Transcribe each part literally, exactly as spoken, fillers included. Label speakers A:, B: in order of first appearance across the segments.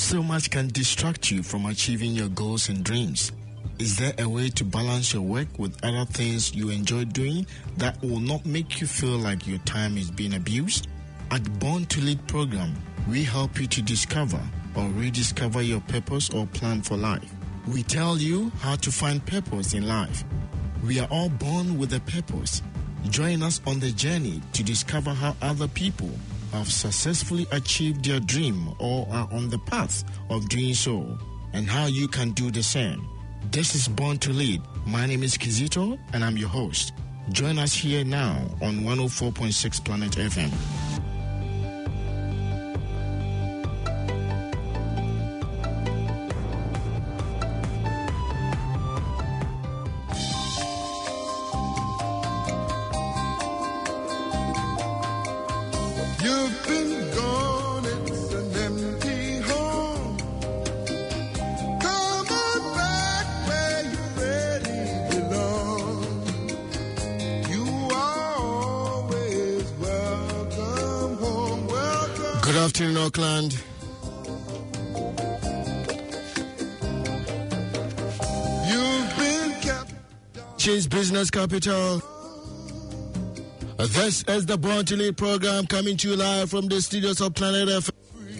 A: So much can distract you from achieving your goals and dreams. Is there a way to balance your work with other things you enjoy doing that will not make you feel like your time is being abused? At Born to Lead program, we help you to discover or rediscover your purpose or plan for life. We tell you how to find purpose in life. We are all born with a purpose. Join us on the journey to discover how other people have successfully achieved their dream or are on the path of doing so, and how you can do the same. This is Born to Lead. My name is Kizito, and I'm your host. Join us here now on one oh four point six Planet F M. Good afternoon, Auckland. You've been kept Chase Business Capital. This is the Born to Lead program coming to you live from the studios of Planet F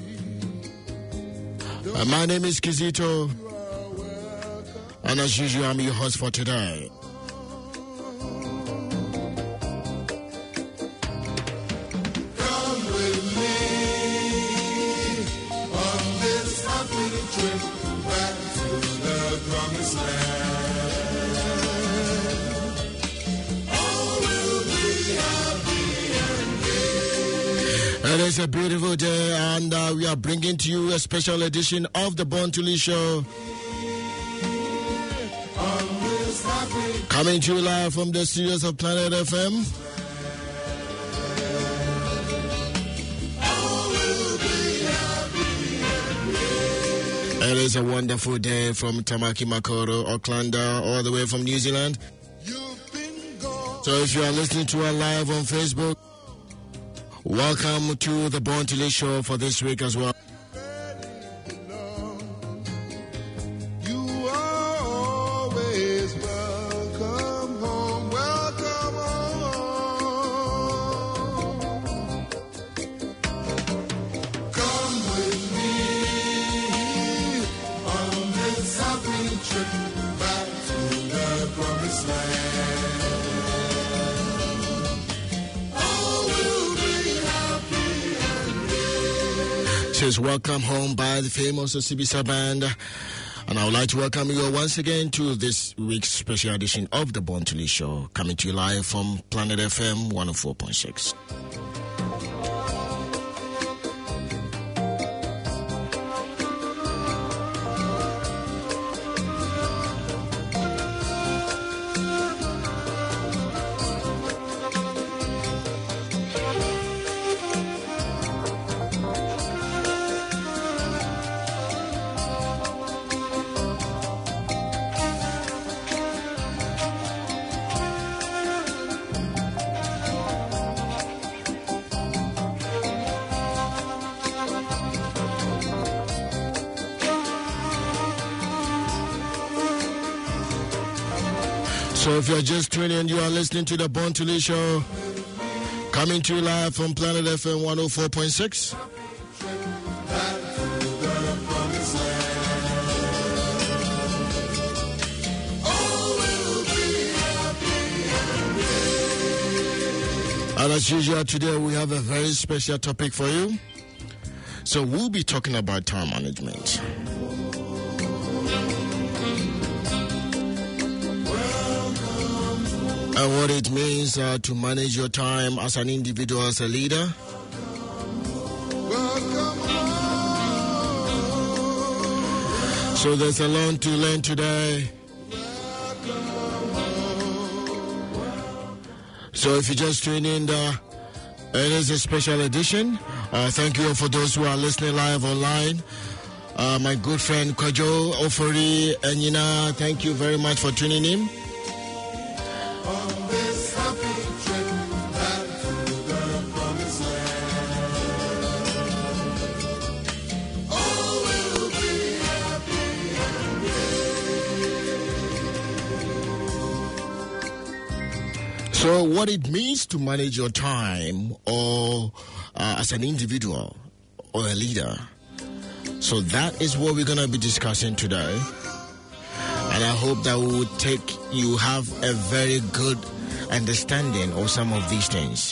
A: M. My name is Kizito, and as usual, I'm your host for today. It is a beautiful day, and uh, we are bringing to you a special edition of the Born to Lead show. Coming to you live from the studios of Planet F M. It is a wonderful day from Tamaki Makaurau, Auckland, uh, all the way from New Zealand. So if you are listening to us live on Facebook, welcome to the Born to Lead show for this week as well. You are always welcome home, welcome home. Come with me on this happy trip back to the promised land. Says welcome home by the famous Osibisa Band, and I would like to welcome you once again to this week's special edition of the Born to Lead show, coming to you live from Planet F M one oh four point six. So if you're just tuning in, you are listening to the Born to Lead show, coming to you live from Planet F M one oh four point six. And as usual, today we have a very special topic for you. So we'll be talking about time management. And what it means uh, to manage your time as an individual, as a leader. So there's a lot to learn today. So if you just tuned in, uh, it is a special edition. Uh, thank you for those who are listening live online. Uh, my good friend Kwajo, Ofori, and Yina, thank you very much for tuning in. So what it means to manage your time, or uh, as an individual or a leader. So that is what we're going to be discussing today. And I hope that we will take, you have a very good understanding of some of these things.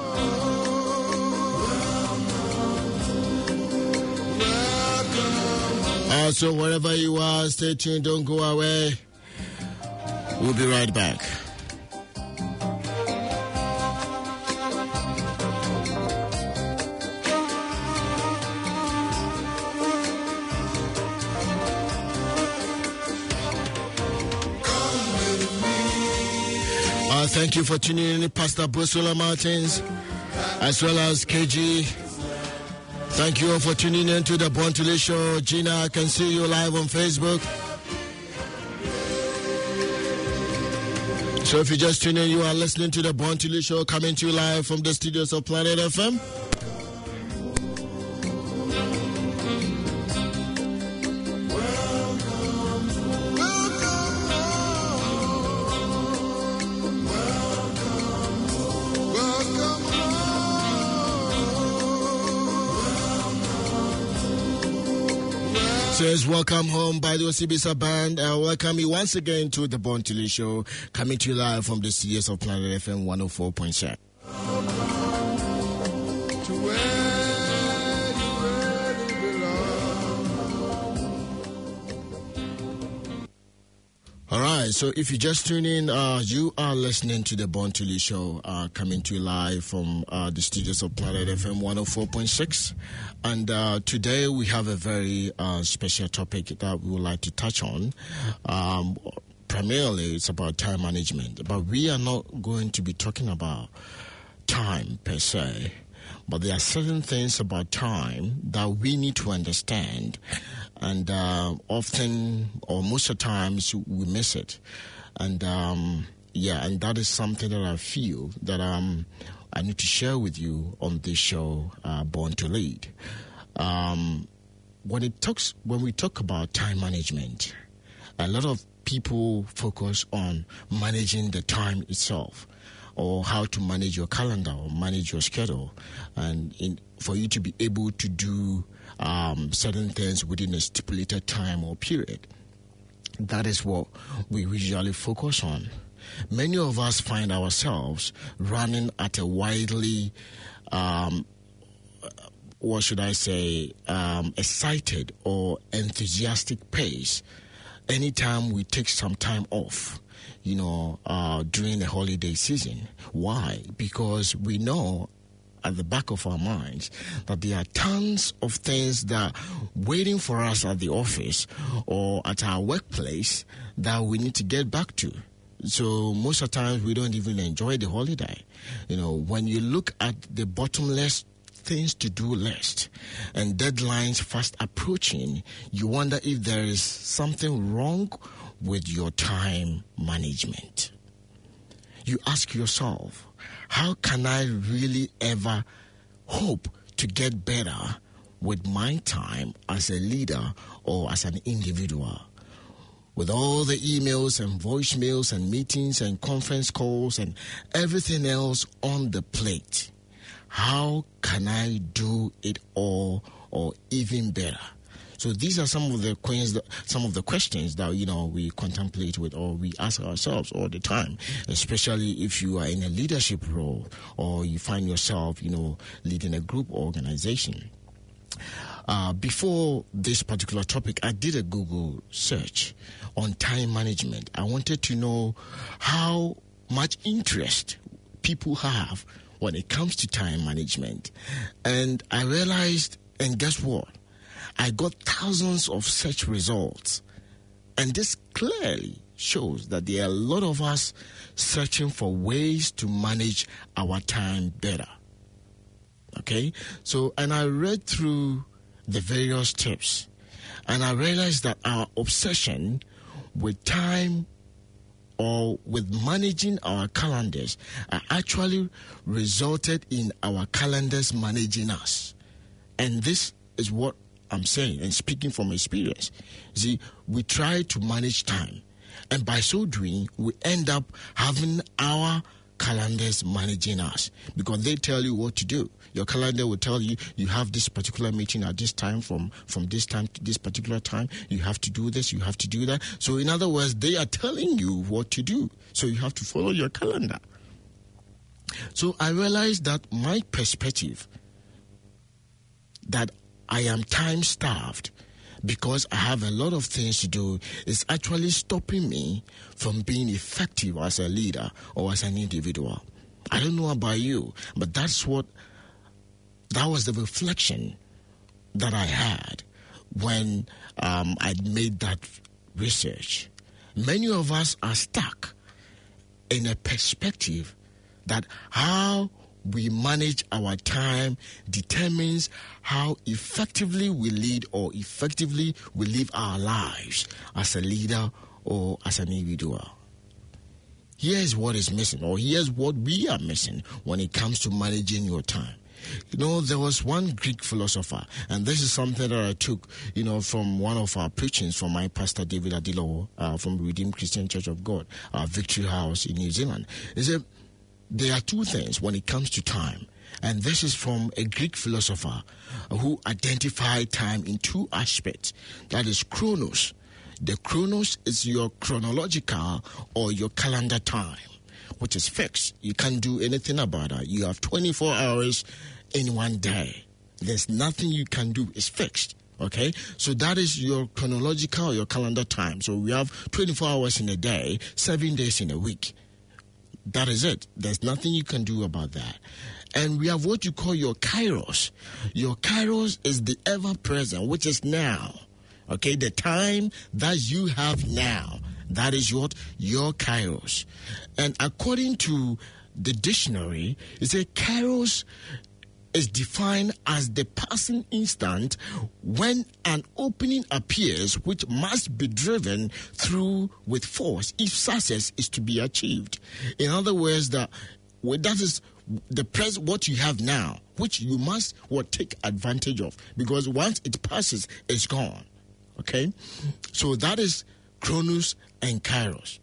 A: Uh, so wherever you are, stay tuned, don't go away. We'll be right back. Uh, thank you for tuning in, Pastor Bosola Martins, as well as K G. Thank you all for tuning in to the Bontele Show. Gina, I can see you live on Facebook. So if you just tune in, you are listening to the Bontele Show, coming to you live from the studios of Planet F M. Says welcome home by the Osibisa Band. I uh, welcome you once again to the Bontele Show, coming to you live from the studios of Planet F M one oh four point seven. All right, so if you just tune in, uh, you are listening to the Bontele Show, uh, coming to you live from uh, the studios of Planet F M one oh four point six. And uh, today we have a very uh, special topic that we would like to touch on. Um, primarily, it's about time management. But we are not going to be talking about time per se. But there are certain things about time that we need to understand. And uh, often, or most of the times, we miss it. And um, yeah, and that is something that I feel that um, I need to share with you on this show, uh, Born to Lead. Um, when it talks, when we talk about time management, a lot of people focus on managing the time itself, or how to manage your calendar or manage your schedule, and in, for you to be able to do um, certain things within a stipulated time or period. That is what we usually focus on. Many of us find ourselves running at a widely, um, what should I say, um, excited or enthusiastic pace anytime we take some time off, you know, uh, during the holiday season. Why? Because we know at the back of our minds that there are tons of things that are waiting for us at the office or at our workplace that we need to get back to. So most of the times we don't even enjoy the holiday. You know, when you look at the bottomless things to do list and deadlines fast approaching, you wonder if there is something wrong with your time management. You ask yourself, how can I really ever hope to get better with my time as a leader or as an individual? With all the emails and voicemails and meetings and conference calls and everything else on the plate, how can I do it all or even better? So these are some of the questions, that, some of the questions that, you know, we contemplate with or we ask ourselves all the time, especially if you are in a leadership role or you find yourself, you know, leading a group or organization. Uh, before this particular topic, I did a Google search on time management. I wanted to know how much interest people have when it comes to time management. And I realized, and guess what? I got thousands of search results. And this clearly shows that there are a lot of us searching for ways to manage our time better. Okay? So, and I read through the various tips, and I realized that our obsession with time or with managing our calendars are actually resulted in our calendars managing us. And this is what I'm saying and speaking from experience. See, we try to manage time, and by so doing, we end up having our calendars managing us, because they tell you what to do. Your calendar will tell you you have this particular meeting at this time, from, from this time to this particular time. You have to do this, you have to do that. So in other words, they are telling you what to do. So you have to follow your calendar. So I realized that my perspective, that I am time starved because I have a lot of things to do, is actually stopping me from being effective as a leader or as an individual. I don't know about you, but that's what, that was the reflection that I had when um, I made that research. Many of us are stuck in a perspective that how we manage our time determines how effectively we lead or effectively we live our lives as a leader or as an individual. Here's what is missing, or here's what we are missing when it comes to managing your time. You know, there was one Greek philosopher, and this is something that I took, you know, from one of our preachings from my pastor, David Adilowo, uh, from Redeemed Christian Church of God, uh, Victory House in New Zealand. He said, there are two things when it comes to time, and this is from a Greek philosopher who identified time in two aspects. That is chronos. The chronos is your chronological or your calendar time, which is fixed. You can't do anything about that. You have twenty-four hours in one day. There's nothing you can do. It's fixed. Okay? So that is your chronological or your calendar time. So we have twenty-four hours in a day, seven days in a week. That is it. There's nothing you can do about that. And we have what you call your kairos. Your kairos is the ever-present, which is now. Okay? The time that you have now. That is what? Your kairos. And according to the dictionary, it says kairos is defined as the passing instant when an opening appears which must be driven through with force if success is to be achieved. In other words, that well, that is the pres- what you have now, which you must well, take advantage of, because once it passes, it's gone. Okay? So that is Chronos and Kairos.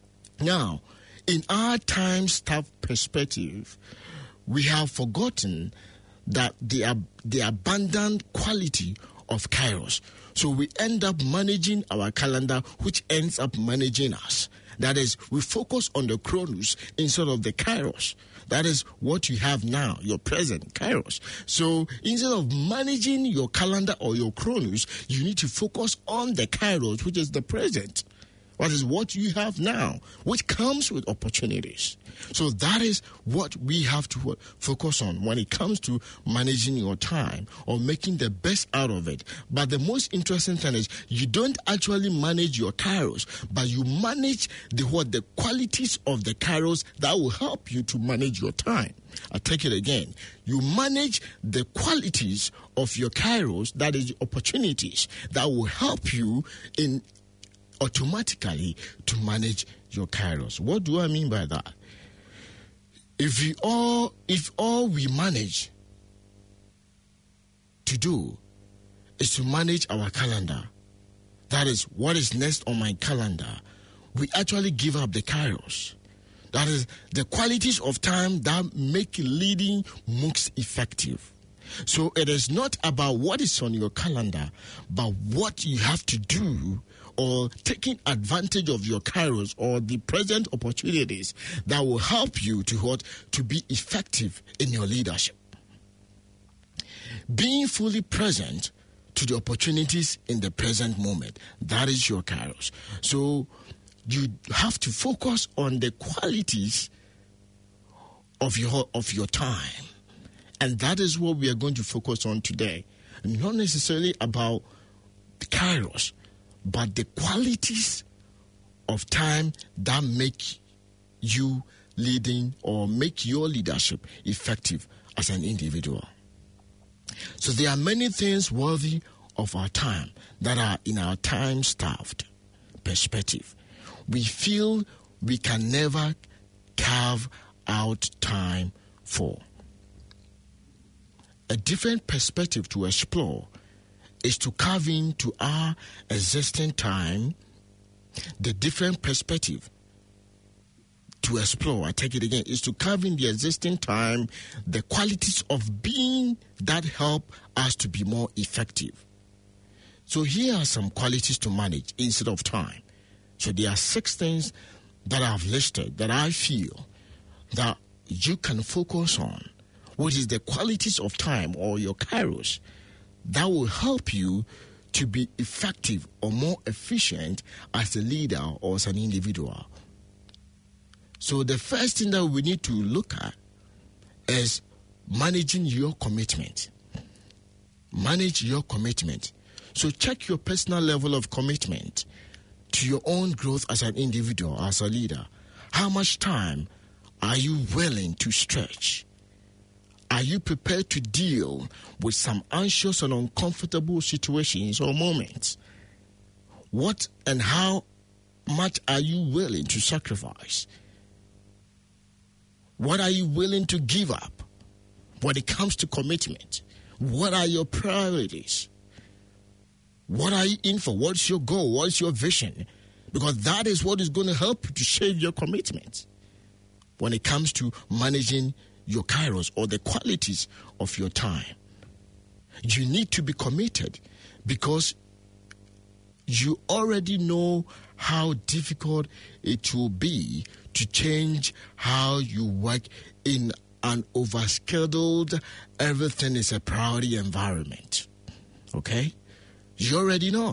A: Now, in our time-starved perspective, we have forgotten that the, ab- the abundant quality of Kairos. So we end up managing our calendar, which ends up managing us. That is, we focus on the Chronos instead of the Kairos. That is what you have now, your present Kairos. So instead of managing your calendar or your Chronos, you need to focus on the Kairos, which is the present. What is what you have now, which comes with opportunities. So that is what we have to focus on when it comes to managing your time or making the best out of it. But the most interesting thing is you don't actually manage your kairos, but you manage the what the qualities of the kairos that will help you to manage your time. I take it again. You manage the qualities of your kairos, that is opportunities that will help you in automatically to manage your kairos. What do I mean by that? If we all, if all we manage to do is to manage our calendar, that is what is next on my calendar, we actually give up the kairos. That is the qualities of time that make leading MOOCs effective. So it is not about what is on your calendar, but what you have to do or taking advantage of your kairos or the present opportunities that will help you to what to be effective in your leadership. Being fully present to the opportunities in the present moment, that is your kairos. So you have to focus on the qualities of your of your time. And that is what we are going to focus on today. And not necessarily about the kairos, but the qualities of time that make you leading or make your leadership effective as an individual. So there are many things worthy of our time that are in our time-starved perspective. We feel we can never carve out time for. A different perspective to explore is to carve into our existing time the different perspective to explore, I take it again, is to carve in the existing time the qualities of being that help us to be more effective. So here are some qualities to manage instead of time. So there are six things that I've listed that I feel that you can focus on, which is the qualities of time or your kairos that will help you to be effective or more efficient as a leader or as an individual. So the first thing that we need to look at is managing your commitment. Manage your commitment. So check your personal level of commitment to your own growth as an individual, as a leader. How much time are you willing to stretch? Are you prepared to deal with some anxious and uncomfortable situations or moments? What and how much are you willing to sacrifice? What are you willing to give up when it comes to commitment? What are your priorities? What are you in for? What's your goal? What's your vision? Because that is what is going to help you to shape your commitment when it comes to managing your kairos or the qualities of your time. You need to be committed because you already know how difficult it will be to change how you work in an overscheduled, everything is a priority environment. Okay? You already know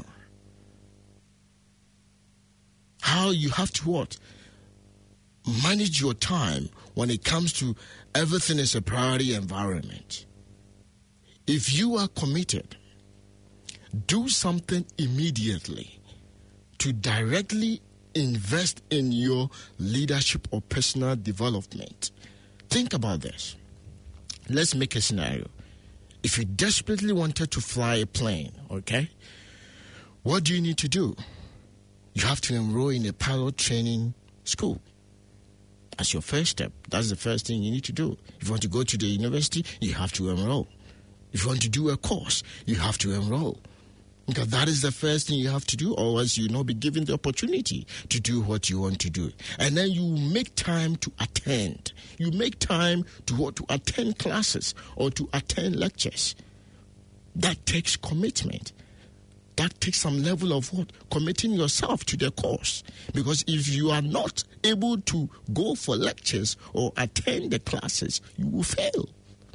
A: how you have to what? Manage your time when it comes to everything is a priority environment. If you are committed, do something immediately to directly invest in your leadership or personal development. Think about this. Let's make a scenario. If you desperately wanted to fly a plane, okay, what do you need to do? You have to enroll in a pilot training school. That's your first step. That's the first thing you need to do. If you want to go to the university, you have to enroll. If you want to do a course, you have to enroll. Because that is the first thing you have to do, or else you'll not be given the opportunity to do what you want to do. And then you make time to attend. You make time to, to attend classes or to attend lectures. That takes commitment. That takes some level of what? Committing yourself to the course. Because if you are not able to go for lectures or attend the classes, you will fail.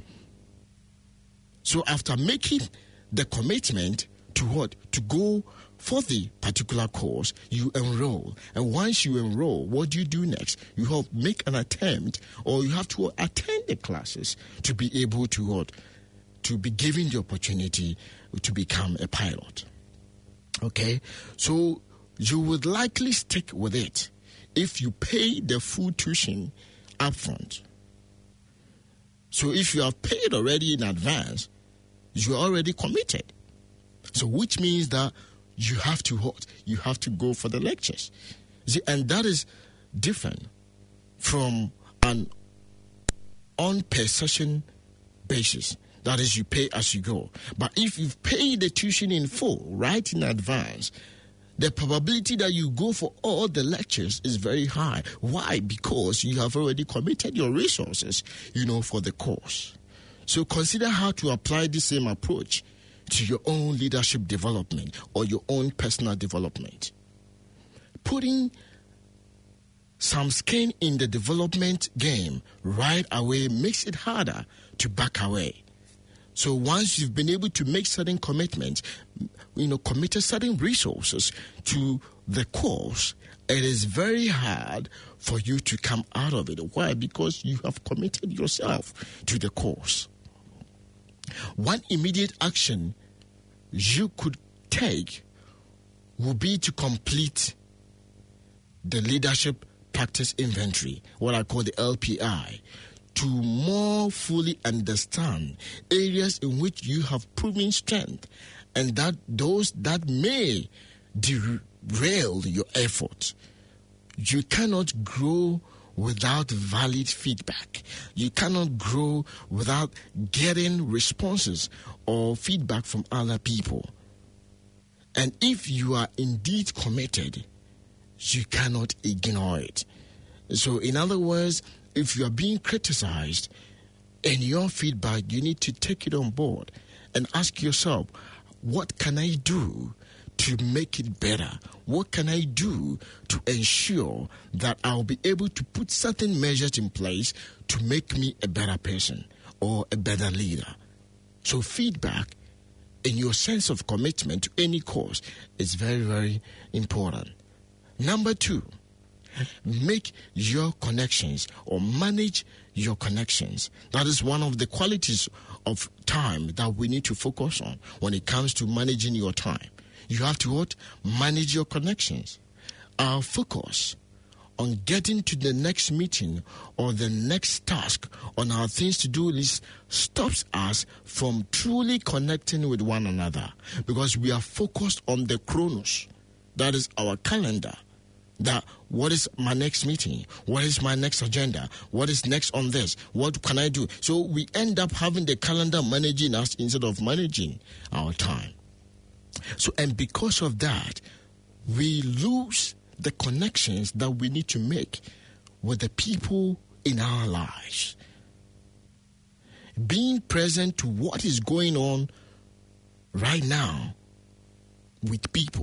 A: So after making the commitment to what? To go for the particular course, you enroll. And once you enroll, what do you do next? You have make an attempt, or you have to attend the classes to be able to what? To be given the opportunity to become a pilot. Okay? So you would likely stick with it if you pay the full tuition upfront. So if you have paid already in advance, you're already committed. So which means that you have to what? You have to go for the lectures. See, and that is different from an on per session basis. That is, you pay as you go. But if you've paid the tuition in full, right in advance, the probability that you go for all the lectures is very high. Why? Because you have already committed your resources, you know, for the course. So consider how to apply the same approach to your own leadership development or your own personal development. Putting some skin in the development game right away makes it harder to back away. So once you've been able to make certain commitments, you know, committed certain resources to the course, it is very hard for you to come out of it. Why? Because you have committed yourself to the course. One immediate action you could take would be to complete the leadership practice inventory, what I call the L P I, to more fully understand areas in which you have proven strength and that those that may derail your effort. You cannot grow without valid feedback. You cannot grow without getting responses or feedback from other people. And if you are indeed committed, you cannot ignore it. So in other words, if you are being criticized and your feedback, you need to take it on board and ask yourself, what can I do to make it better? What can I do to ensure that I'll be able to put certain measures in place to make me a better person or a better leader? So feedback and your sense of commitment to any cause is very, very important. Number two, make your connections or manage your connections. That is one of the qualities of time that we need to focus on when it comes to managing your time. You have to what? Manage your connections. Our focus on getting to the next meeting or the next task on our things to do list stops us from truly connecting with one another, because we are focused on the chronos. That is our calendar. That what is my next meeting? What is my next agenda? What is next on this? What can I do? So we end up having the calendar managing us instead of managing our time. So, and because of that, we lose the connections that we need to make with the people in our lives. Being present to what is going on right now with people,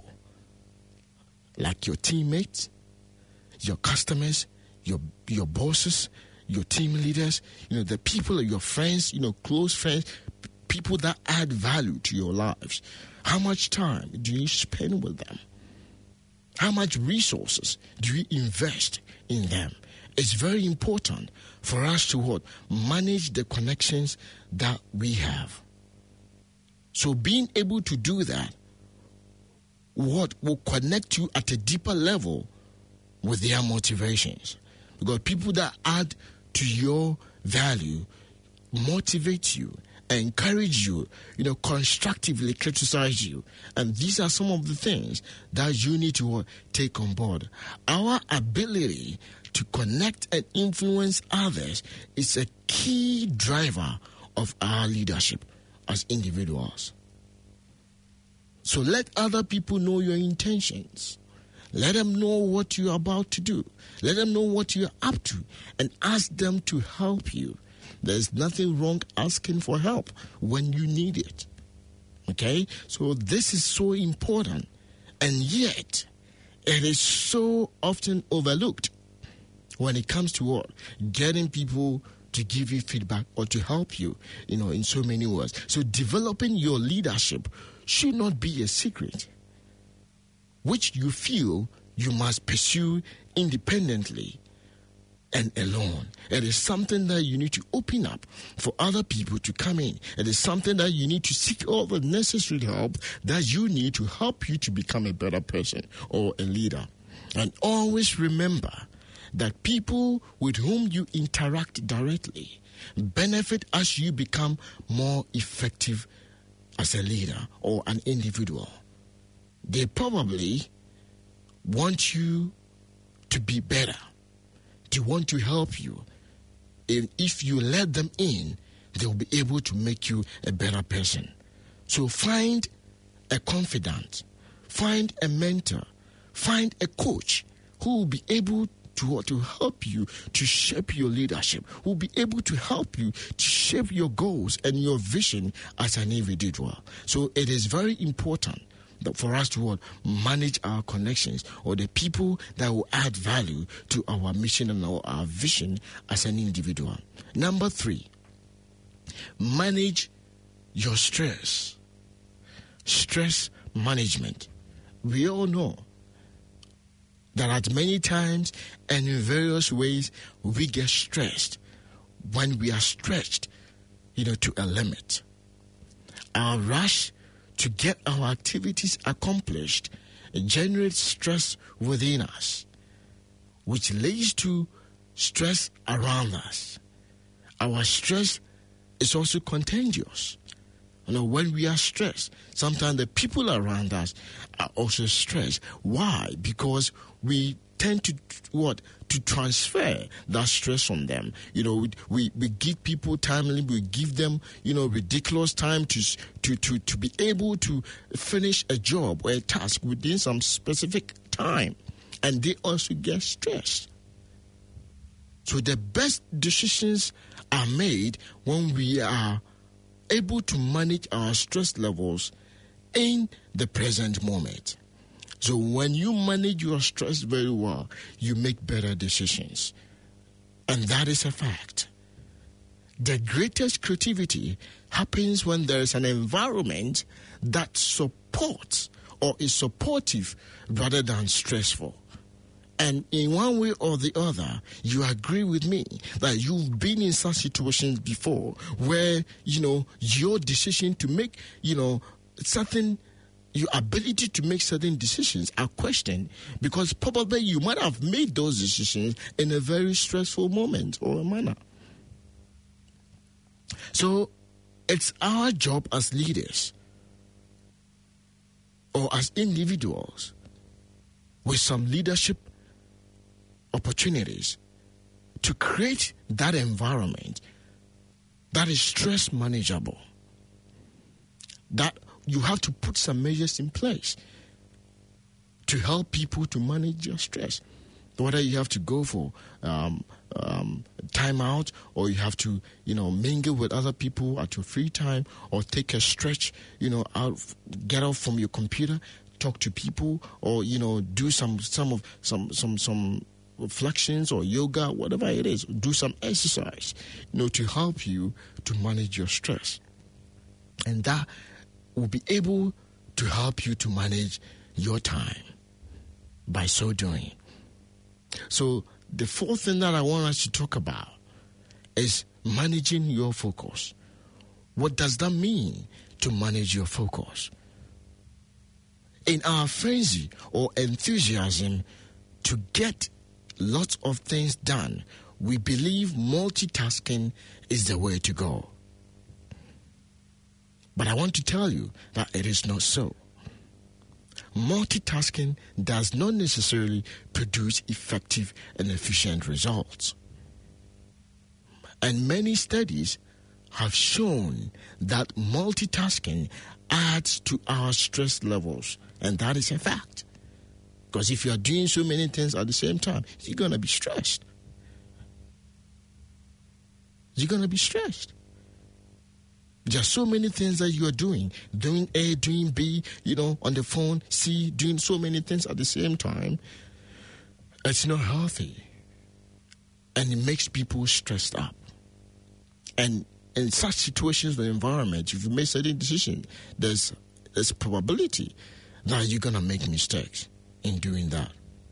A: like your teammates, your customers, your your bosses, your team leaders, you know, the people, your friends, you know, close friends, p- people that add value to your lives. How much time do you spend with them? How much resources do you invest in them? It's very important for us to what? Manage the connections that we have. So being able to do that, what will connect you at a deeper level with their motivations. Because people that add to your value motivate you, encourage you, you know, constructively criticize you. And these are some of the things that you need to uh, take on board. Our ability to connect and influence others is a key driver of our leadership as individuals. So let other people know your intentions. Let them know what you're about to do. Let them know what you're up to and ask them to help you. There's nothing wrong asking for help when you need it. Okay? So this is so important. And yet, it is so often overlooked when it comes to what? Getting people to give you feedback or to help you, you know, in so many words. So developing your leadership should not be a secret, which you feel you must pursue independently and alone. It is something that you need to open up for other people to come in. It is something that you need to seek all the necessary help that you need to help you to become a better person or a leader. And always remember that people with whom you interact directly benefit as you become more effective as a leader or an individual. They probably want you to be better. They want to help you. And if you let them in, they'll be able to make you a better person. So find a confidant, find a mentor, find a coach who will be able to, to help you to shape your leadership, who will be able to help you to shape your goals and your vision as an individual. So it is very important that for us to what, manage our connections or the people that will add value to our mission and our, our vision as an individual. Number three, manage your stress. Stress management. We all know that at many times and in various ways we get stressed when we are stretched, you know, to a limit. Our rush to get our activities accomplished generates stress within us, which leads to stress around us. Our stress is also contagious. You know, when we are stressed, sometimes the people around us are also stressed. Why? Because we tend to what to transfer that stress on them. You know, we, we we give people time, we give them, you know, ridiculous time to to to to be able to finish a job or a task within some specific time, and they also get stressed. So the best decisions are made when we are able to manage our stress levels in the present moment. So when you manage your stress very well, you make better decisions. And that is a fact. The greatest creativity happens when there is an environment that supports or is supportive rather than stressful. And in one way or the other, you agree with me that you've been in such situations before where, you know, your decision to make, you know, certain, your ability to make certain decisions are questioned because probably you might have made those decisions in a very stressful moment or a manner. So it's our job as leaders or as individuals with some leadership opportunities to create that environment that is stress manageable. That you have to put some measures in place to help people to manage your stress. Whether you have to go for um, um, time out, or you have to, you know, mingle with other people at your free time, or take a stretch, you know, out, get off from your computer, talk to people, or, you know, do some some of some some some reflections or yoga, whatever it is. Do some exercise, you know, to help you to manage your stress, and that will be able to help you to manage your time by so doing. So the fourth thing that I want us to talk about is managing your focus. What does that mean to manage your focus? In our frenzy or enthusiasm to get lots of things done, we believe multitasking is the way to go. But I want to tell you that it is not so. Multitasking does not necessarily produce effective and efficient results. And many studies have shown that multitasking adds to our stress levels, and that is a fact. Because if you are doing so many things at the same time, you're going to be stressed. You're going to be stressed. There are so many things that you are doing, doing A, doing B, you know, on the phone, C, doing so many things at the same time. It's not healthy. And it makes people stressed up. And in such situations, the environment, if you make certain decisions, there's, there's a probability that you're going to make mistakes in doing that.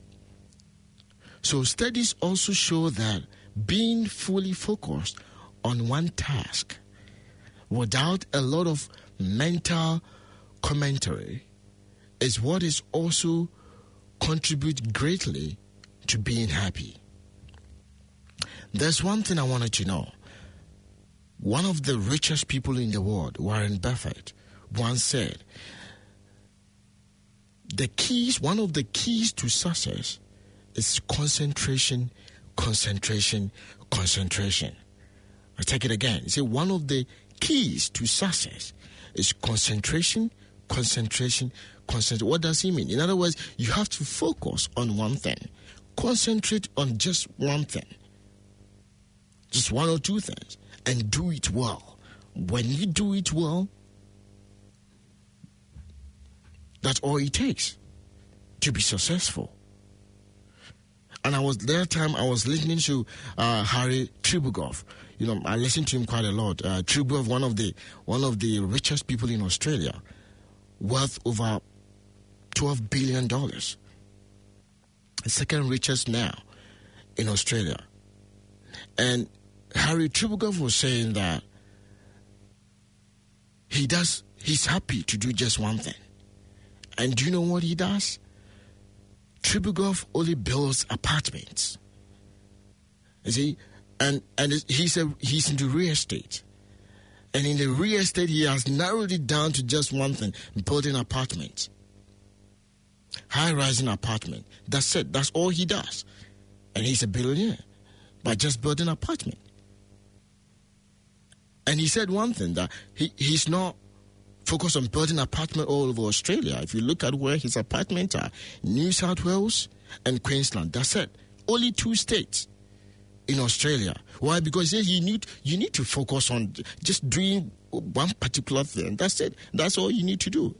A: So studies also show that being fully focused on one task without a lot of mental commentary is what is also contribute greatly to being happy. There's one thing I wanted to know. One of the richest people in the world, Warren Buffett, once said, the keys, one of the keys to success is concentration, concentration, concentration. I take it again. He said one of the keys to success is concentration, concentration, concentration. What does he mean? In other words, you have to focus on one thing. Concentrate on just one thing. Just one or two things. And do it well. When you do it well, that's all it takes to be successful. And I was, that time I was listening to uh, Harry Tribugov. You know, I listen to him quite a lot. Uh, Tribugov, one of the one of the richest people in Australia, worth over twelve billion dollars. The second richest now in Australia. And Harry Tribugov was saying that he does, he's happy to do just one thing. And do you know what he does? Tribugov only builds apartments. You see, and and he's a, he's into real estate, and in the real estate he has narrowed it down to just one thing: building apartments, high-rising apartment. That's it. That's all he does, and he's a billionaire by just building apartment. And he said one thing, that he, he's not focused on building apartment all over Australia. If you look at where his apartments are, New South Wales and Queensland, that's it. Only two states in Australia. Why? Because he said you need you need to focus on just doing one particular thing. That's it. That's all you need to do.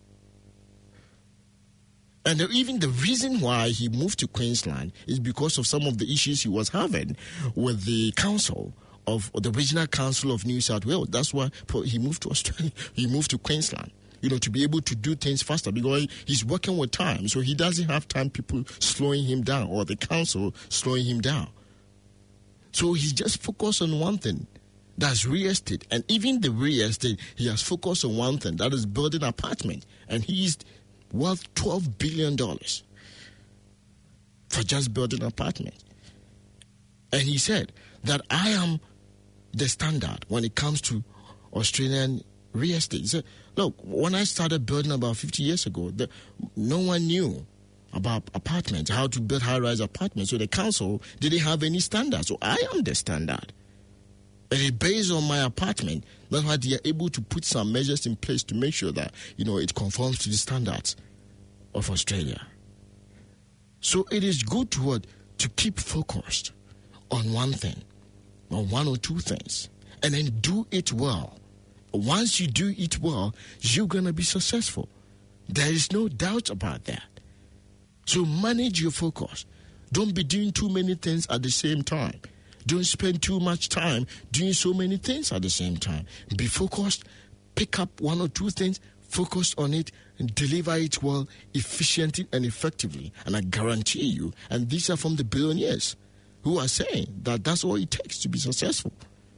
A: And even the reason why he moved to Queensland is because of some of the issues he was having with the council of the Regional Council of New South Wales. That's why he moved to Australia. He moved to Queensland, you know, to be able to do things faster because he's working with time. So he doesn't have time people slowing him down or the council slowing him down. So he's just focused on one thing. That's real estate. And even the real estate, he has focused on one thing. That is building apartments. And he's worth twelve billion dollars for just building an apartment. And he said that I am the standard when it comes to Australian real estate. He said, look, when I started building about fifty years ago, the, no one knew about apartments, how to build high-rise apartments. So the council didn't have any standards. So I am the standard. And it's based on my apartment. That's why they are able to put some measures in place to make sure that, you know, it conforms to the standards of Australia. So it is good to what? To keep focused on one thing, on one or two things, and then do it well. Once you do it well, you're going to be successful. There is no doubt about that. So manage your focus. Don't be doing too many things at the same time. Don't spend too much time doing so many things at the same time. Be focused, pick up one or two things, focus on it, and deliver it well, efficiently and effectively. And I guarantee you, and these are from the billionaires who are saying that that's all it takes to be successful.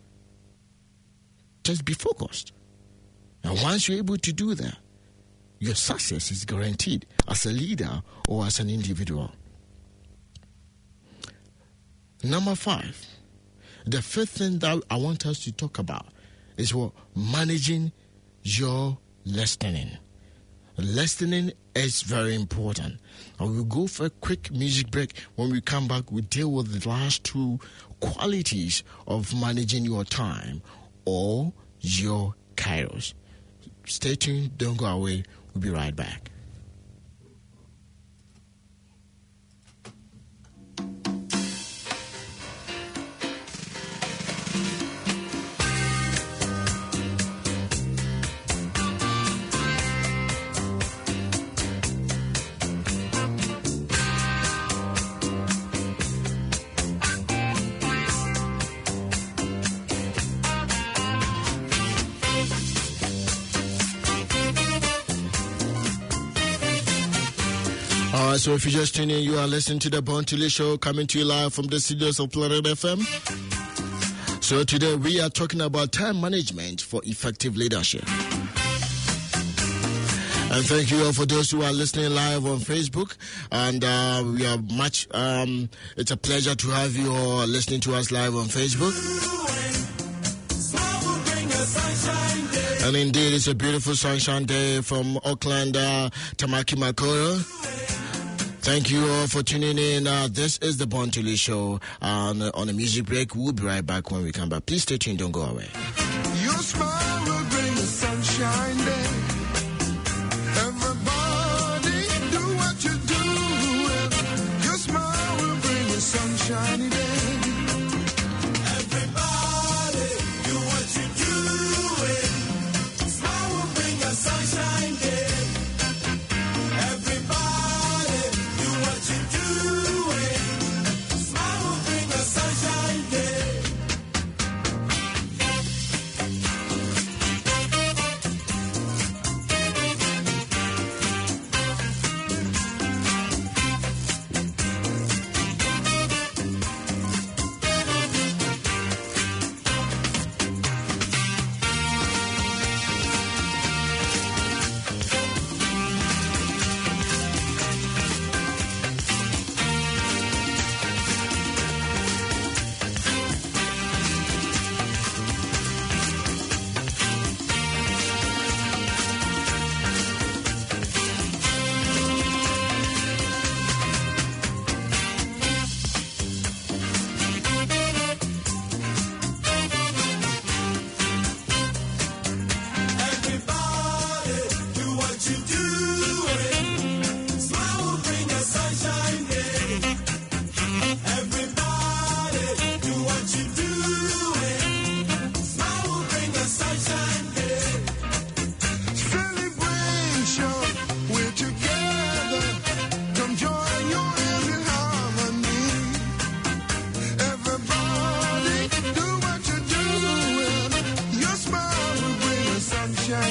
A: Just be focused. And once you're able to do that, your success is guaranteed as a leader or as an individual. Number five, the fifth thing that I want us to talk about is what? Managing your listening. Listening is very important. And we'll go for a quick music break. When we come back, we deal with the last two qualities of managing your time or your kairos. Stay tuned, don't go away. We'll be right back. So if you just tune in, you are listening to the Bontile Show coming to you live from the studios of Planet F M. So today we are talking about time management for effective leadership. And thank you all for those who are listening live on Facebook. And uh, we are much, um, it's a pleasure to have you all listening to us live on Facebook. And indeed, it's a beautiful sunshine day from Auckland, uh, Tamaki Makaurau. Thank you all for tuning in. Uh, this is the Bontile Show. Uh, on a music break, we'll be right back when we come back. Please stay tuned, don't go away.
B: Your smile will bring a sunshine day. Everybody do what you do. Your smile will bring a sunshiny day. Everybody do what you do. Smile will bring a sunshine day.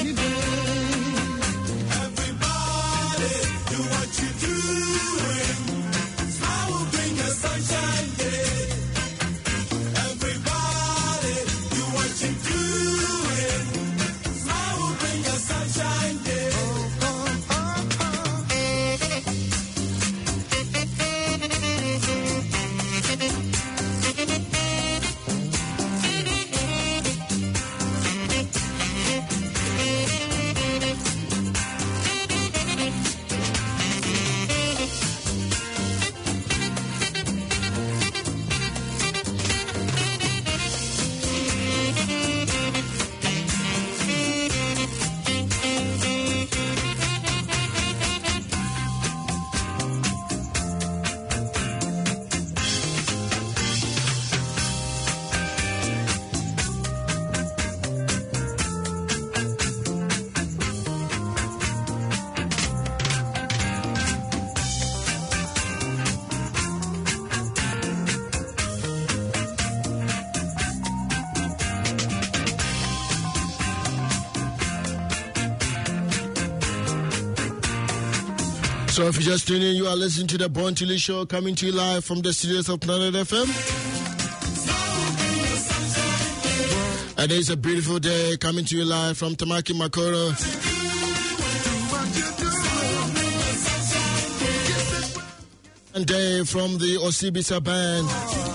B: sunshiny day.
C: Everybody, do what you're doing. Smile will bring a sunshine day. Everybody, do what you're doing. Smile will bring a sunshine day.
A: So if you just tuned in, you are listening to the Born to Lead Show, coming to you live from the studios of Planet F M. And it's a beautiful day, coming to you live from Tamaki Makoro. And day from the Osibisa Band.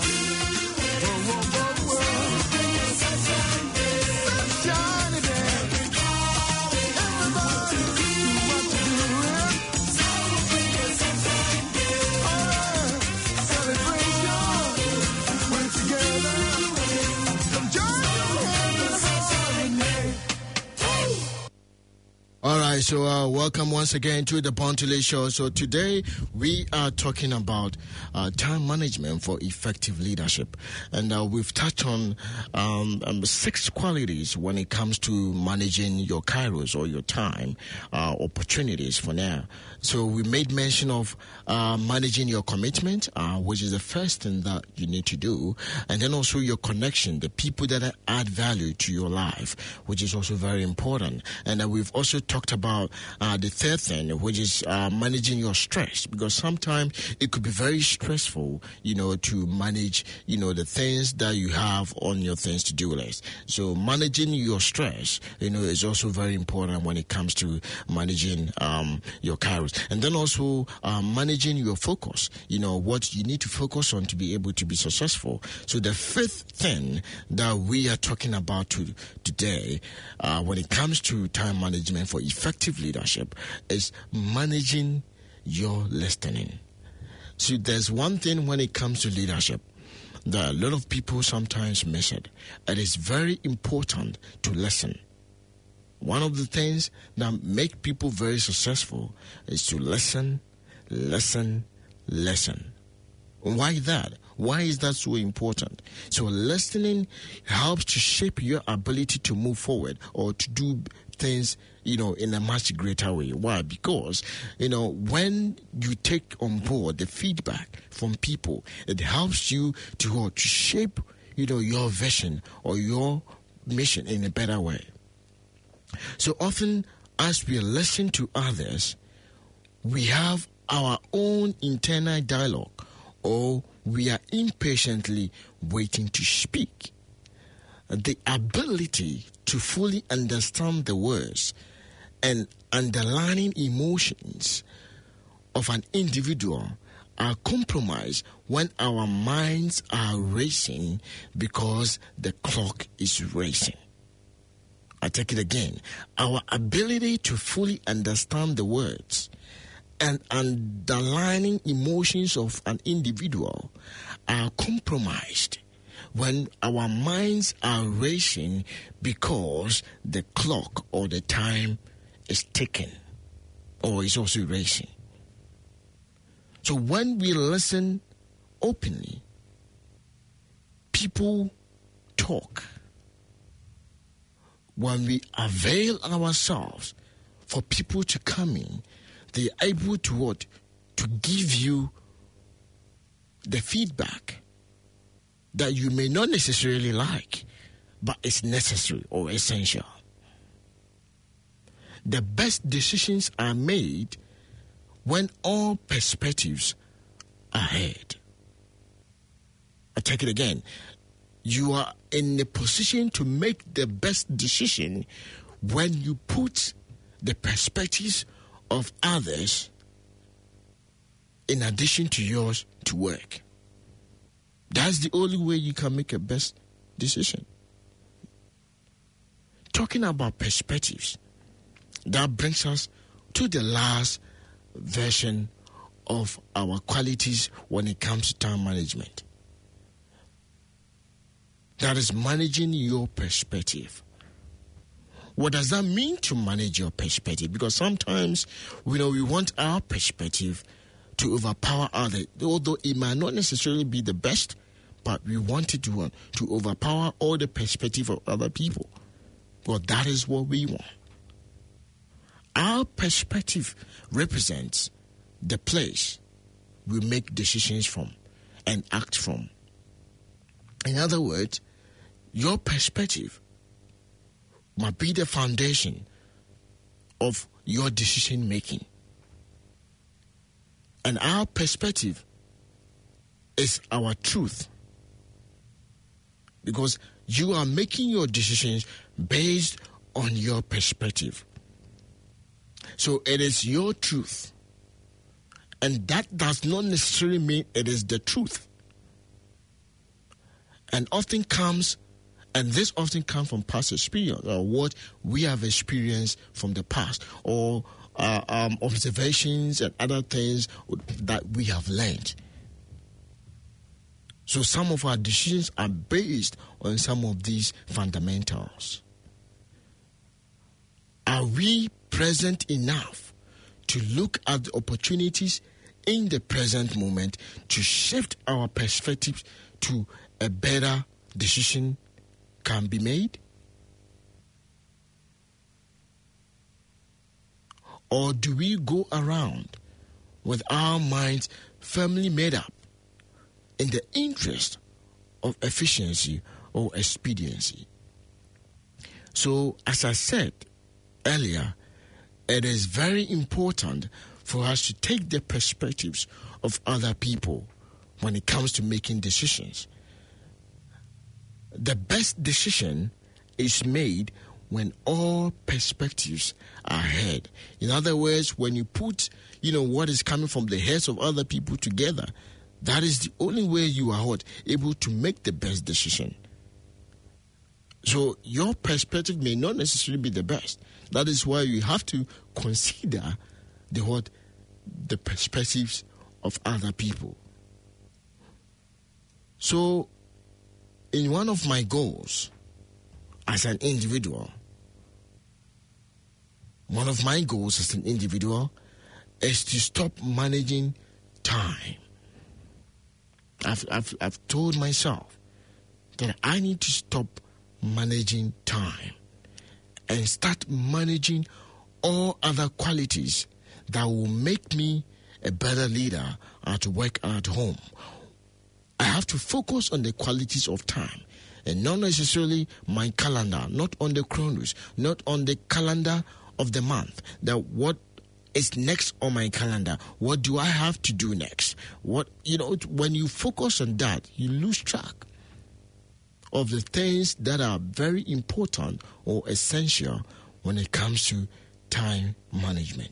A: All right, so uh, welcome once again to the Born to Lead Show. So today we are talking about uh, time management for effective leadership. And uh, we've touched on um, um, six qualities when it comes to managing your kairos or your time uh, opportunities for now. So we made mention of uh, managing your commitment, uh, which is the first thing that you need to do. And then also your connection, the people that add value to your life, which is also very important. And uh, we've also talked about uh, the third thing, which is uh, managing your stress, because sometimes it could be very stressful, you know, to manage, you know, the things that you have on your things to do list. So managing your stress, you know, is also very important when it comes to managing um, your kairos. And then also uh, managing your focus, you know, what you need to focus on to be able to be successful. So the fifth thing that we are talking about to, today uh, when it comes to time management for effective leadership is managing your listening. So there's one thing when it comes to leadership that a lot of people sometimes miss it. It is very important to listen. One of the things that make people very successful is to listen, listen, listen. Why that? Why is that so important? So listening helps to shape your ability to move forward or to do things, you know, in a much greater way. Why? Because, you know, when you take on board the feedback from people, it helps you to, to shape, you know, your vision or your mission in a better way. So often, as we listen to others, we have our own internal dialogue, or we are impatiently waiting to speak. The ability to fully understand the words and underlying emotions of an individual are compromised when our minds are racing because the clock is racing. I take it again. Our ability to fully understand the words and underlying emotions of an individual are compromised when our minds are racing because the clock or the time is ticking or is also racing. So when we listen openly, people talk. When we avail ourselves for people to come in, they are able to what? To give you the feedback that you may not necessarily like, but it's necessary or essential. The best decisions are made when all perspectives are heard. I take it again. You are in a position to make the best decision when you put the perspectives of others in addition to yours to work. That's the only way you can make a best decision. Talking about perspectives, that brings us to the last version of our qualities when it comes to time management. That is managing your perspective. What does that mean to manage your perspective? Because sometimes, you know, we want our perspective to overpower others, although it might not necessarily be the best, but we want it to, to overpower all the perspective of other people. Well, that is what we want. Our perspective represents the place we make decisions from and act from. In other words, your perspective must be the foundation of your decision making. And our perspective is our truth. Because you are making your decisions based on your perspective. So it is your truth. And that does not necessarily mean it is the truth. And often comes, and this often comes from past experience, or what we have experienced from the past, or uh, um, observations and other things that we have learned. So some of our decisions are based on some of these fundamentals. Are we present enough to look at the opportunities in the present moment to shift our perspectives to a better decision can be made? Or do we go around with our minds firmly made up in the interest of efficiency or expediency? So, as I said earlier, it is very important for us to take the perspectives of other people when it comes to making decisions. The best decision is made when all perspectives are heard. In other words, when you put, you know, what is coming from the heads of other people together, that is the only way you are what, able to make the best decision. So your perspective may not necessarily be the best. That is why you have to consider the what, the perspectives of other people. So, in one of my goals as an individual, one of my goals as an individual is to stop managing time. I've, I've, I've told myself that I need to stop managing time and start managing all other qualities that will make me a better leader at work and at home. I have to focus on the qualities of time and not necessarily my calendar, not on the chronos, not on the calendar of the month. That what is next on my calendar? What do I have to do next? What, you know, when you focus on that, you lose track of the things that are very important or essential when it comes to time management.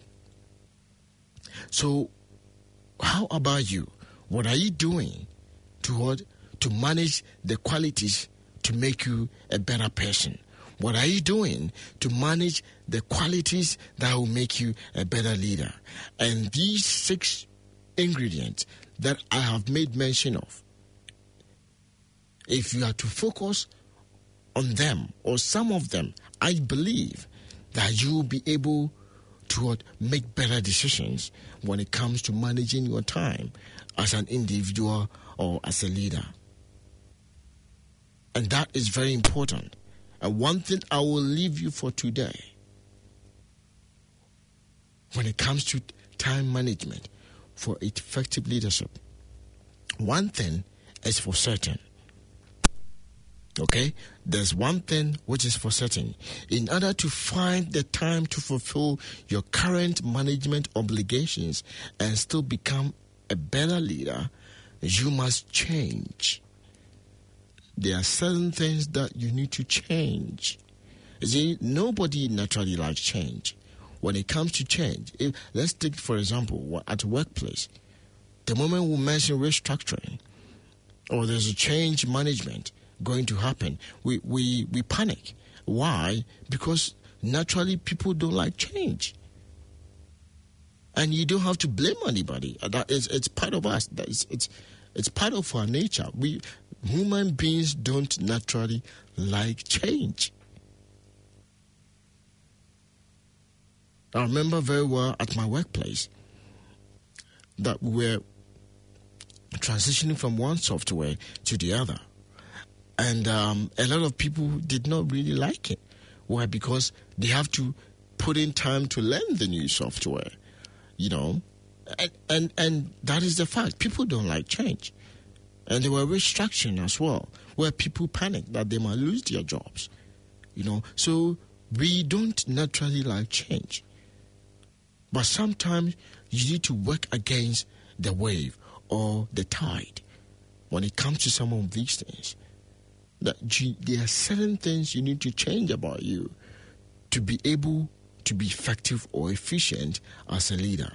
A: So, how about you? What are you doing to what, to manage the qualities to make you a better person? What are you doing to manage the qualities that will make you a better leader? And these six ingredients that I have made mention of, if you are to focus on them or some of them, I believe that you will be able to what, make better decisions when it comes to managing your time as an individual or as a leader. And that is very important. And one thing I will leave you for today, when it comes to time management for effective leadership, one thing is for certain. Okay? There's one thing which is for certain. In order to find the time to fulfill your current management obligations and still become a better leader, you must change. There are certain things that you need to change. You see, nobody naturally likes change. When it comes to change, if, let's take, for example, at a workplace, the moment we mention restructuring or there's a change management going to happen, we, we, we panic. Why? Because naturally people don't like change. And you don't have to blame anybody. That is, it's part of us. That is, it's, it's part of our nature. We human beings don't naturally like change. I remember very well at my workplace that we were transitioning from one software to the other. And um, a lot of people did not really like it. Why? Because they have to put in time to learn the new software, you know. And, and, and that is the fact. People don't like change. And there were restrictions as well, where people panic that they might lose their jobs, you know. So we don't naturally like change. But sometimes you need to work against the wave or the tide when it comes to some of these things. That you, there are certain things you need to change about you to be able to be effective or efficient as a leader.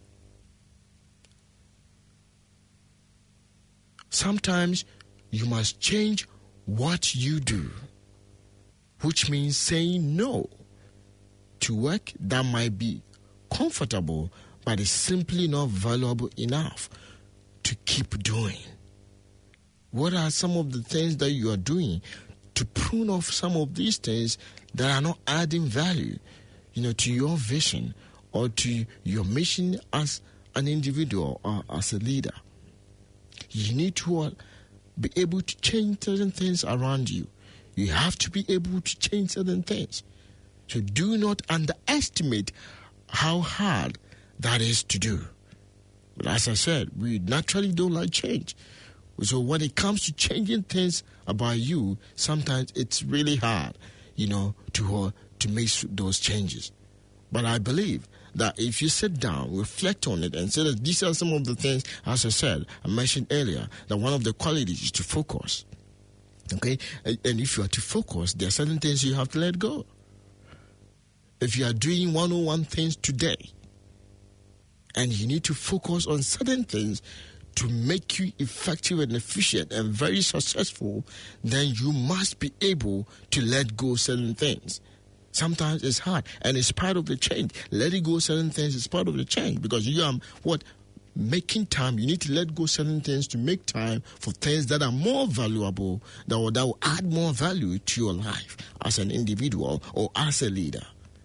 A: Sometimes you must change what you do, which means saying no to work that might be comfortable but is simply not valuable enough to keep doing. What are some of the things that you are doing to prune off some of these things that are not adding value, you know, to your vision or to your mission as an individual or as a leader? You need to uh, be able to change certain things around you. You have to be able to change certain things. So do not underestimate how hard that is to do. But as I said, we naturally don't like change. So when it comes to changing things about you, sometimes it's really hard, you know, to uh, to make those changes. But I believe that if you sit down, reflect on it, and say that these are some of the things, as I said, I mentioned earlier, that one of the qualities is to focus. Okay? And if you are to focus, there are certain things you have to let go. If you are doing one oh one things today, and you need to focus on certain things to make you effective and efficient and very successful, then you must be able to let go certain things. Sometimes it's hard, and it's part of the change. Letting go certain things is part of the change, because you are what making time. You need to let go certain things to make time for things that are more valuable, that will, that will add more value to your life as an individual or as a leader.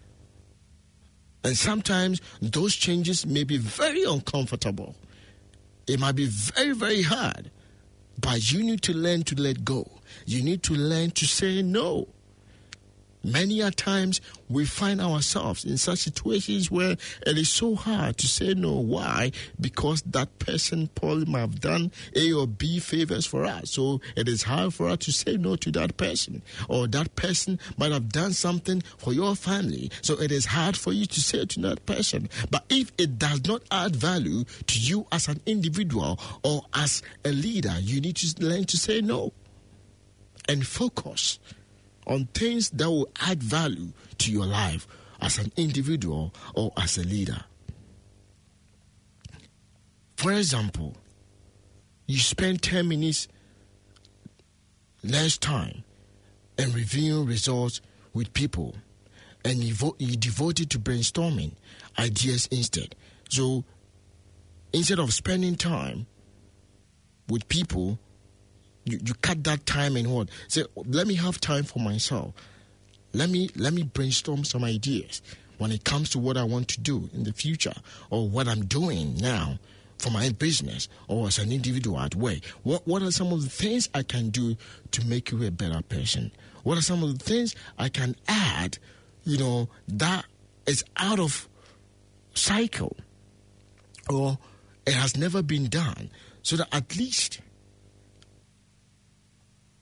A: And sometimes those changes may be very uncomfortable. It might be very, very hard, but you need to learn to let go. You need to learn to say no. Many a times we find ourselves in such situations where it is so hard to say no. Why? Because that person probably might have done A or B favors for us. So it is hard for us to say no to that person. Or that person might have done something for your family. So it is hard for you to say to that person. But if it does not add value to you as an individual or as a leader, you need to learn to say no and focus on things that will add value to your life as an individual or as a leader. For example, you spend ten minutes less time and reviewing results with people, and you, vo- you devote it to brainstorming ideas instead. So instead of spending time with people, You, you cut that time and what? Say, let me have time for myself. Let me let me brainstorm some ideas when it comes to what I want to do in the future or what I'm doing now for my business or as an individual at work. What what are some of the things I can do to make you a better person? What are some of the things I can add, you know, that is out of cycle or it has never been done, so that at least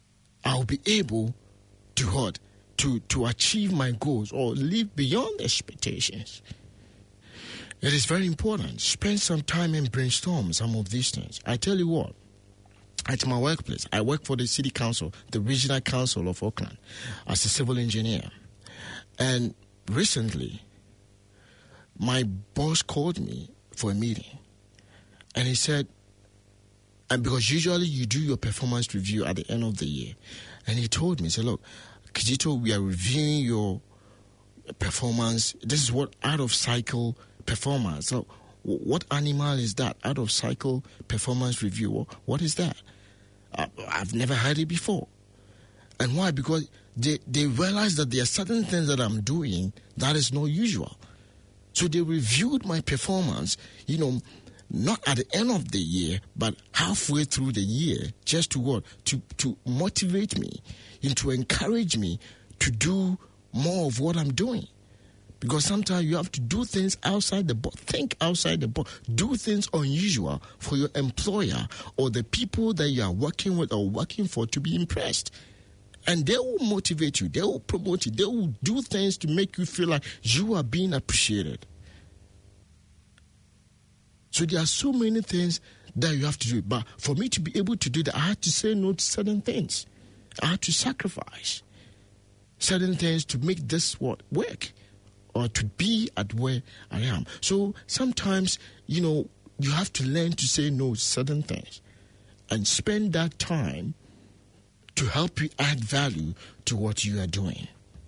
A: I'll be able to what? To, to achieve my goals or live beyond expectations. It is very important. Spend some time and brainstorm some of these things. I tell you what, at my workplace, I work for the city council, the regional council of Auckland, as a civil engineer. And recently, my boss called me for a meeting. And he said, and because usually you do your performance review at the end of the year. And he told me, he said, look, Kijito, we are reviewing your performance. This is what out of cycle performance. So what animal is that? Out of cycle performance review. What is that? I've never heard it before. And why? Because they, they realize that there are certain things that I'm doing that is not usual. So they reviewed my performance, you know, not at the end of the year, but halfway through the year, just to what? To, to motivate me and to encourage me to do more of what I'm doing. Because sometimes you have to do things outside the box, think outside the box, do things unusual for your employer or the people that you are working with or working for to be impressed. And they will motivate you, they will promote you, they will do things to make you feel like you are being appreciated. So there are so many things that you have to do. But for me to be able to do that, I had to say no to certain things. I had to sacrifice certain things to make this what work or to be at where I am. So sometimes, you know, you have to learn to say no to certain things and spend that time to help you add value to what you are doing.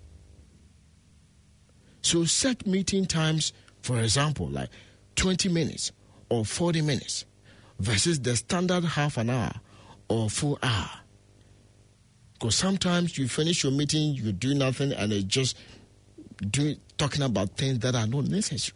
A: So set meeting times, for example, like twenty minutes or forty minutes versus the standard half an hour or full hour. Because sometimes you finish your meeting, you do nothing, and it's just do, talking about things that are not necessary.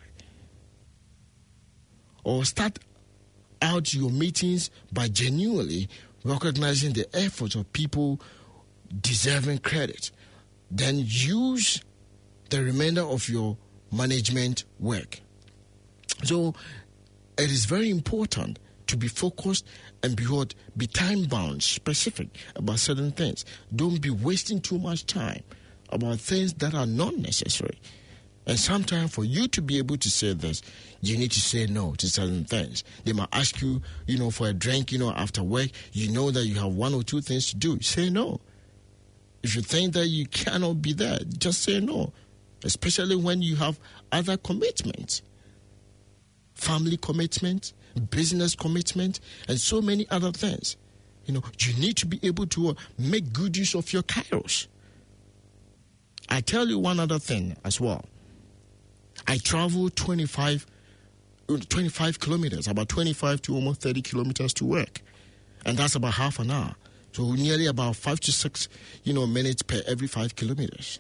A: Or start out your meetings by genuinely recognizing the efforts of people deserving credit. Then use the remainder of your management work. So it is very important to be focused and be what, be time-bound, specific about certain things. Don't be wasting too much time about things that are not necessary. And sometimes for you to be able to say this, you need to say no to certain things. They might ask you, you know, for a drink, you know, after work. You know that you have one or two things to do. Say no. If you think that you cannot be there, just say no. Especially when you have other commitments. Family commitment, business commitment, and so many other things. You know, you need to be able to uh, make good use of your kairos. I tell you one other thing as well. I travel twenty-five, twenty-five kilometers, about twenty-five to almost thirty kilometers to work. And that's about half an hour. So nearly about five to six, you know, minutes per every five kilometers.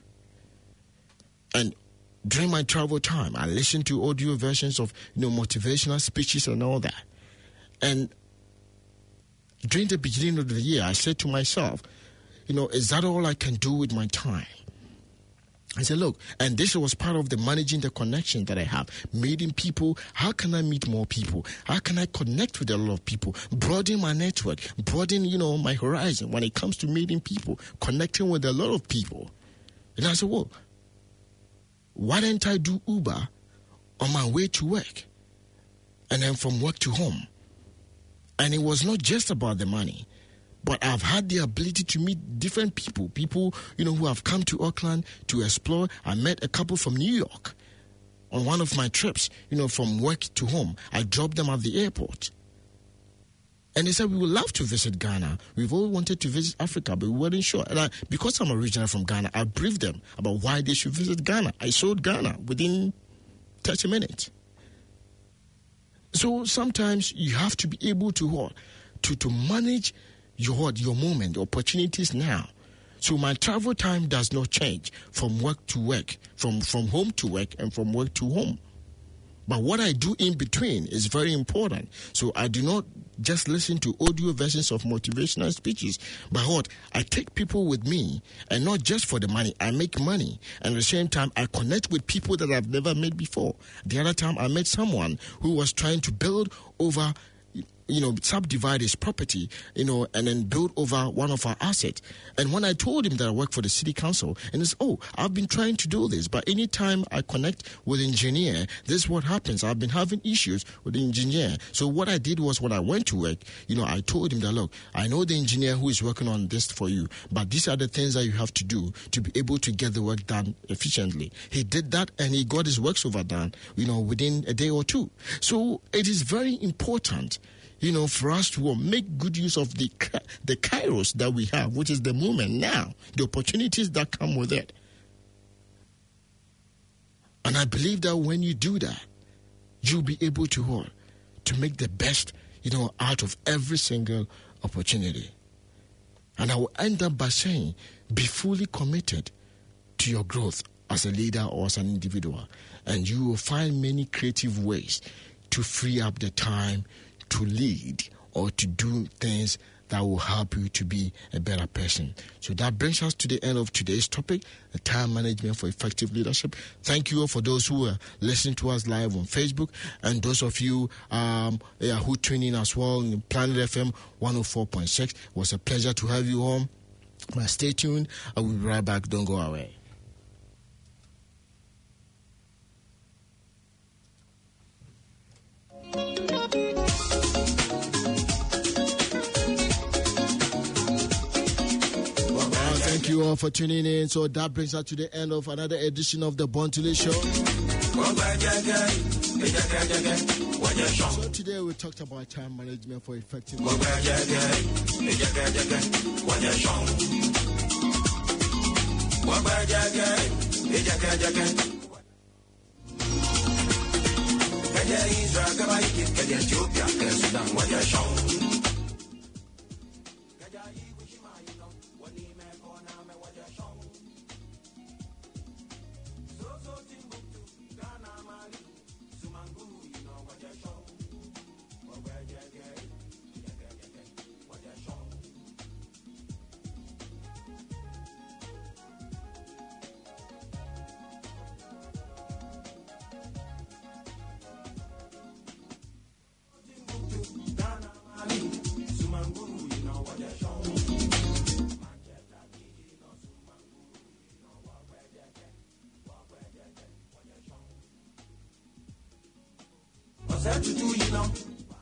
A: And during my travel time, I listen to audio versions of, you know, motivational speeches and all that. And during the beginning of the year, I said to myself, you know, is that all I can do with my time? I said, look, and this was part of the managing the connection that I have, meeting people. How can I meet more people? How can I connect with a lot of people? Broaden my network, broaden, you know, my horizon when it comes to meeting people, connecting with a lot of people. And I said, well, why didn't I do Uber on my way to work and then from work to home? And it was not just about the money, but I've had the ability to meet different people, people, you know, who have come to Auckland to explore. I met a couple from New York on one of my trips, you know, from work to home. I dropped them at the airport. And they said, we would love to visit Ghana. We've all wanted to visit Africa, but we weren't sure. And I, because I'm originally from Ghana, I briefed them about why they should visit Ghana. I sold Ghana within thirty minutes. So sometimes you have to be able to, to, to manage your, your moment, opportunities now. So my travel time does not change from work to work, from, from home to work, and from work to home. But what I do in between is very important. So I do not just listen to audio versions of motivational speeches, but what? I take people with me, and not just for the money. I make money. And at the same time, I connect with people that I've never met before. The other time, I met someone who was trying to build over you know, subdivide his property, you know, and then build over one of our assets. And when I told him that I work for the city council, and he said, oh, I've been trying to do this, but anytime I connect with engineer, this is what happens. I've been having issues with the engineer. So what I did was when I went to work, you know, I told him that, look, I know the engineer who is working on this for you, but these are the things that you have to do to be able to get the work done efficiently. He did that and he got his works overdone, you know, within a day or two. So it is very important, you know, for us to make good use of the the kairos that we have, which is the moment now, the opportunities that come with it. And I believe that when you do that, you'll be able to, uh, to make the best, you know, out of every single opportunity. And I will end up by saying, be fully committed to your growth as a leader or as an individual. And you will find many creative ways to free up the time to lead or to do things that will help you to be a better person. So that brings us to the end of today's topic, the time management for effective leadership. Thank you all for those who are listening to us live on Facebook, and those of you um, yeah, who tune in as well in Planet F M one oh four point six. It was a pleasure to have you on. But stay tuned. I will be right back. Don't go away. Thank you all for tuning in. So that brings us to the end of another edition of the Born to Lead Show. So today we talked about time management for effective
C: that to do, you know.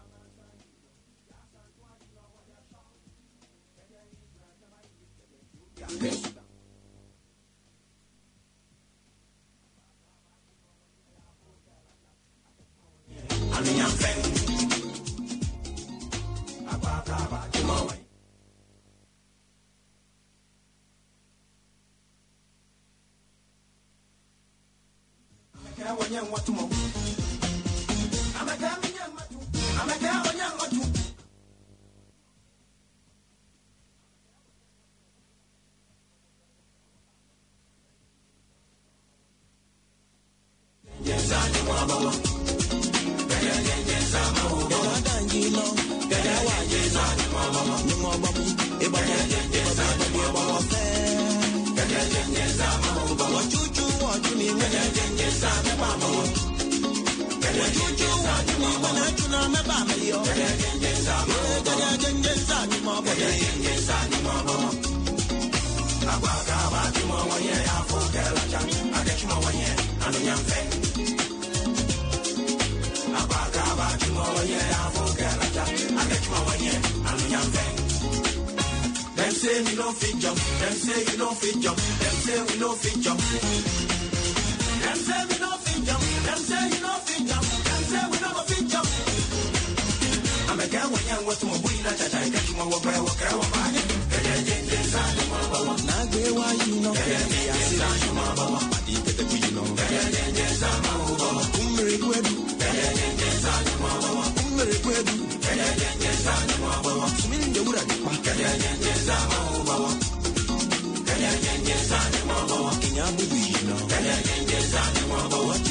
C: Them say we no fit jump. Them say you no fit jump. Them say we no fit jump. Them say we no fit jump. Them say you no fit jump. Them say we no fit jump. I'm a girl when you're what to my boy, not a child. Catch my work, work, work, work.